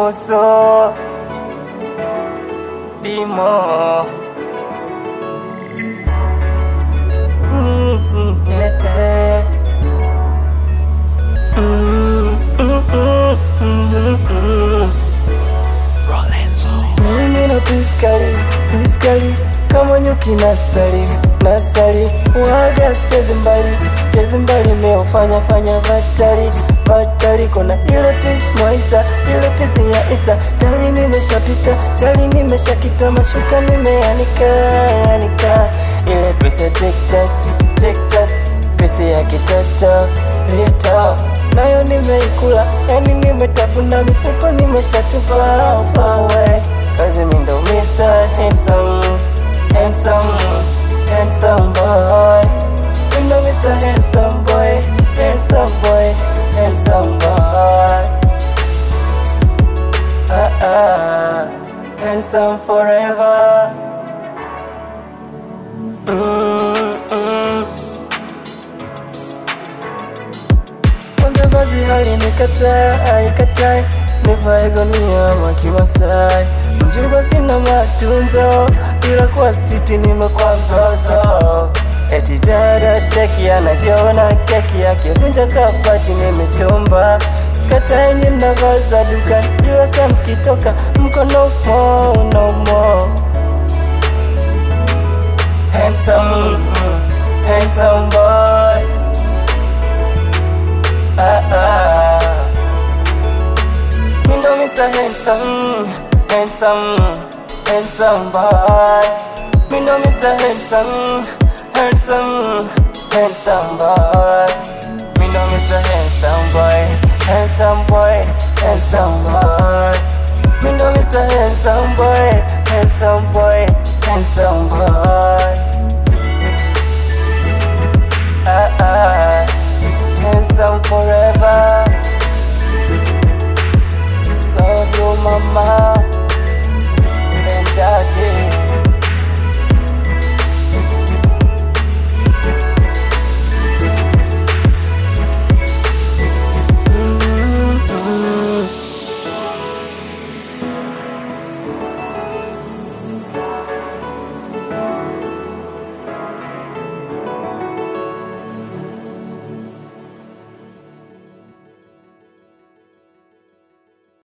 Muso Dimo mimi na piskali kama nyuki nasali waga sichezi mbali meufanya vatali kona ile peace mwaisa ile peace ya Insta tali nimeshapita tali nimeshakita mashuka nimeanika ile peace ya TikTok peace ya kitata lita nayo nimeikula yani nimetafuna mifupa nimeshatupa far away kazi mindo Mr. Handsome boy you know Mr. Handsome boy handsome forever Kwanza vazi hali nikatai nivae gonia makimasai mjuba sina matunzo ila kwa stiti nimekuwa mzozo eti dada teki anajiona keki yake vunja kapati nimetumba skatai ninavaza duka ila sa mkitoka mko no more handsome boy Mindo Mr. Handsome boy Mindo Mr. Handsome boy Mindo Mr. Handsome boy Mindo Mr. Handsome boy